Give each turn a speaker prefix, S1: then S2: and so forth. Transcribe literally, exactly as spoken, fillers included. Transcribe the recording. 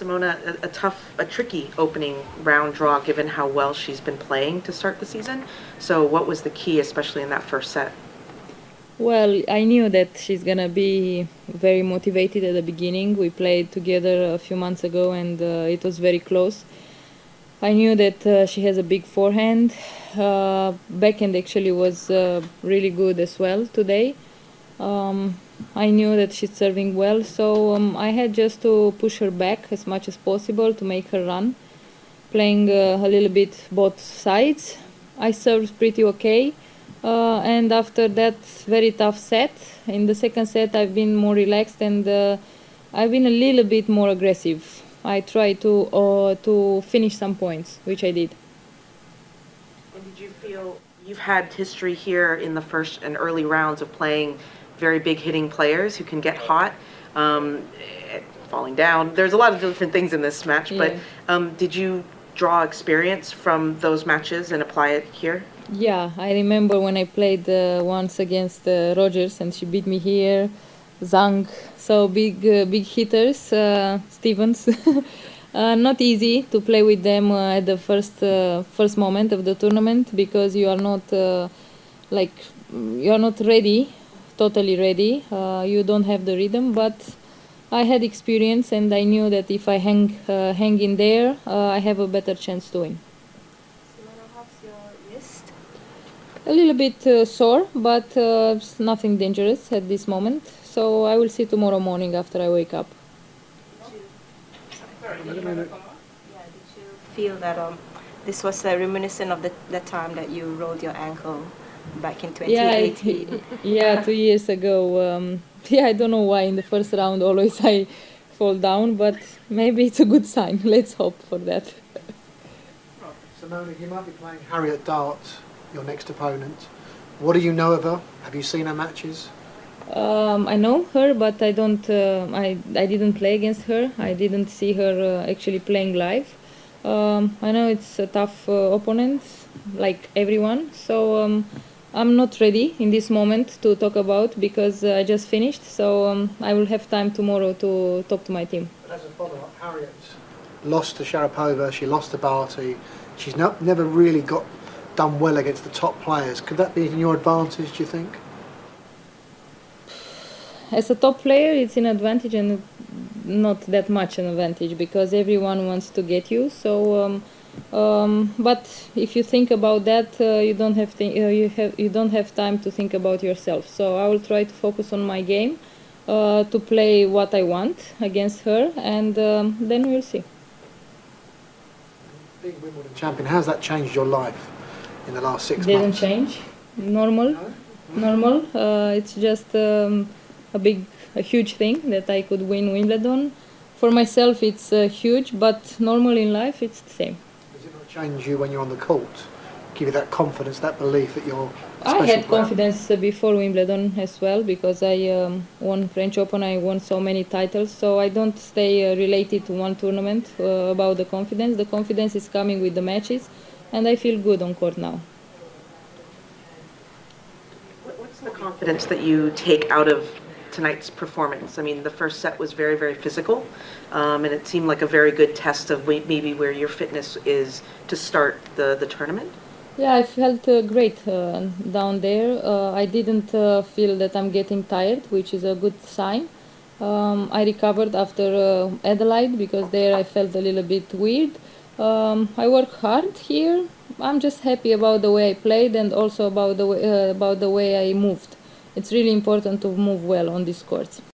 S1: Simona, a, a tough, a tricky opening round draw given how well she's been playing to start the season. So what was the key, especially in that first set?
S2: Well, I knew that she's gonna be very motivated at the beginning. We played together a few months ago and uh, it was very close. I knew that uh, she has a big forehand. Uh, backhand actually was uh, really good as well today. Um, I knew that she's serving well, so um, I had just to push her back as much as possible to make her run, playing uh, a little bit both sides. I served pretty okay, uh, and after that very tough set, in the second set I've been more relaxed and uh, I've been a little bit more aggressive. I tried to uh, to finish some points, which I did.
S1: And did you feel you've had history here in the first and early rounds of playing very big hitting players who can get hot, um, falling down. There's a lot of different things in this match,
S2: yeah.
S1: but um, did you draw experience from those matches and apply it here?
S2: Yeah, I remember when I played uh, once against uh, Rogers and she beat me here, Zhang, so big uh, big hitters, uh, Stevens. uh, not easy to play with them uh, at the first uh, first moment of the tournament because you are not uh, like you are not ready. Totally ready. Uh, you don't have the rhythm, but I had experience and I knew that if I hang uh, hang in there, uh, I have a better chance to win.
S3: Simona, how's your wrist?
S2: A little bit uh, sore, but uh, it's nothing dangerous at this moment. So I will see tomorrow morning after I wake up.
S3: Did you, yeah, did you feel that um, this was uh, reminiscent of the, the time that you rolled your ankle back in twenty eighteen?
S2: Yeah, yeah, two years ago. Um, yeah, I don't know why in the first round always I fall down, but maybe it's a good sign. Let's hope for that.
S4: Simona, you might be playing Harriet Dart, your next opponent. What do you know of her? Have you seen her matches?
S2: Um, I know her, but I don't. Uh, I I didn't play against her. I didn't see her uh, actually playing live. Um, I know it's a tough uh, opponent, like everyone. So um, I'm not ready in this moment to talk about because uh, I just finished. So um, I will have time tomorrow to talk to my team.
S4: But as a follow-up, Harriet lost to Sharapova. She lost to Barty. She's not never really got done well against the top players. Could that be in your advantage, do you think?
S2: As a top player, it's an advantage and not that much an advantage because everyone wants to get you. So, um, um, but if you think about that, uh, you don't have th- uh, you have you don't have time to think about yourself. So I will try to focus on my game, uh, to play what I want against her, and um, then we'll see.
S4: Being Wimbledon champion, how's that changed your life in the last six
S2: Didn't
S4: months?
S2: change. Normal,
S4: No?
S2: normal. Uh, it's just um, a big, a huge thing that I could win Wimbledon. For myself, it's uh, huge, but normal in life, it's the same.
S4: Does it not change you when you're on the court? Give you that confidence, that belief that you're a
S2: I
S4: special
S2: had
S4: player?
S2: confidence uh, before Wimbledon as well because I um, won French Open, I won so many titles, so I don't stay uh, related to one tournament uh, about the confidence. The confidence is coming with the matches, and I feel good on court now.
S1: What's the confidence that you take out of tonight's performance? I mean, the first set was very, very physical, um, and it seemed like a very good test of maybe where your fitness is to start the, the tournament.
S2: Yeah, I felt uh, great uh, down there. Uh, I didn't uh, feel that I'm getting tired, which is a good sign. Um, I recovered after uh, Adelaide because there I felt a little bit weird. Um, I work hard here. I'm just happy about the way I played and also about the way, uh, about the way I moved. It's really important to move well on these courts.